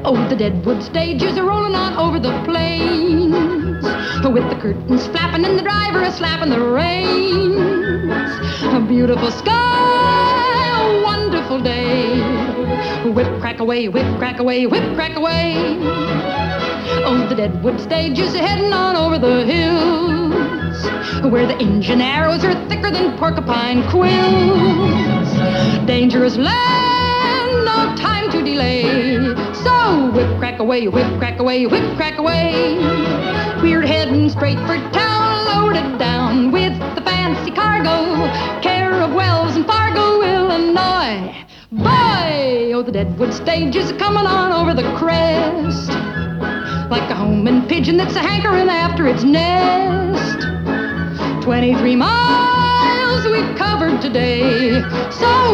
Oh, the Deadwood stage is a-rolling on over the plains, with the curtains flapping and the driver a-slapping the reins. A beautiful sky, a wonderful day. Whip, crack away, whip, crack away, whip, crack away. Oh, the Deadwood stage is heading on over the hills, where the engine arrows are thicker than porcupine quills. Dangerous land, no time to delay. So whip, crack away, whip, crack away, whip, crack away. We're heading straight for town, loaded down with the fancy cargo, care of Wells and Fargo, Illinois. Boy, oh, the Deadwood stage is coming on over the crest, like a homing pigeon that's a-hankering after its nest. 23 miles we've covered today, so